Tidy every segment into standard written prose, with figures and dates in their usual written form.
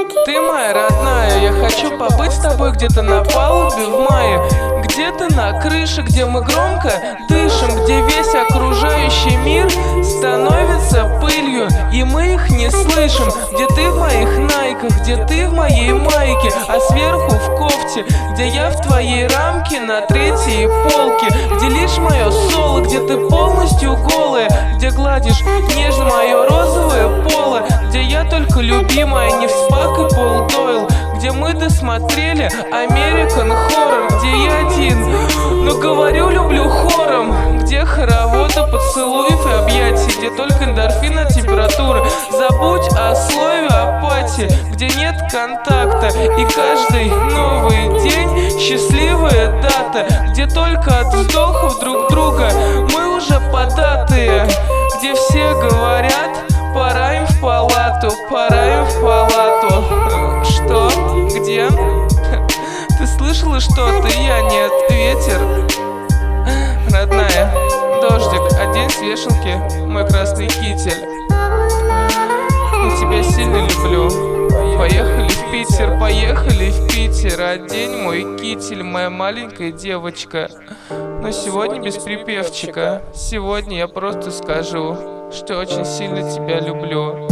Ты моя родная, я хочу побыть с тобой где-то на палубе в мае, где-то на крыше, где мы громко дышим, где весь окружающий мир становится пылью, и мы их не слышим. Где ты в моих найках, где ты в моей майке, а сверху в кофте, где я в твоей рамке на третьей полке, где лишь мое соло, где ты полностью голая, где гладишь нежно мое розовое поло, где я только любимая, не в Спак и Пол Дойл, где мы досмотрели American Horror, где я один, но говорю люблю хором, где хороводы поцелуев и объятий, где только эндорфина температура, забудь о слове апатии, где нет контакта и каждый новый день счастливая дата, где только от вздохов друг друга мы уже податые, где все говорят пора им в палату, пора им в палату. Что? Где? Ты слышала что-то? Я нет. Ветер? Родная, дождик, одень с вешалки мой красный китель. Я тебя сильно люблю. Поехали в Питер, поехали в Питер. Одень мой китель, моя маленькая девочка. Но сегодня без припевчика. Сегодня я просто скажу, что очень сильно тебя люблю.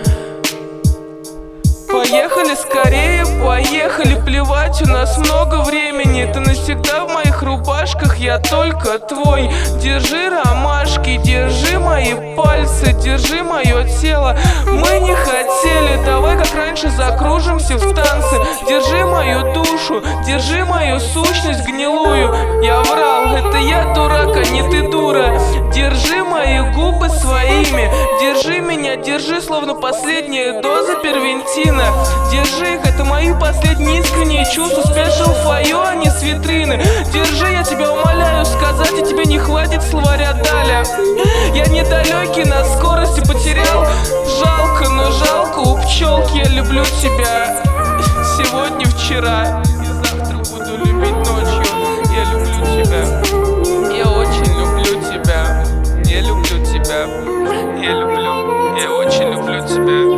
Поехали скорее, поехали, плевать, у нас много времени. Ты навсегда в моих рубашках, я только твой. Держи ромашки, держи мои пальцы, держи мое тело. Мы не хотели, давай как раньше закружимся в танцы. Держи мою душу, держи мою сущность гнилую. Я врал, это я дурак, а не ты дура. Держи мои губы своими, держи меня, держи, словно последняя доза первентина. Держи их, это мои последние искренние чувства. Спешл фойо, а не с витрины. Держи, я тебя умоляю, сказать, и тебе не хватит словаря Даля. Я недалекий, на скорости потерял. Жалко, но жалко у пчелки. Я люблю тебя сегодня, вчера и завтра буду любить ночью. Я люблю тебя, я очень люблю тебя. Я люблю тебя, я люблю, я очень люблю тебя.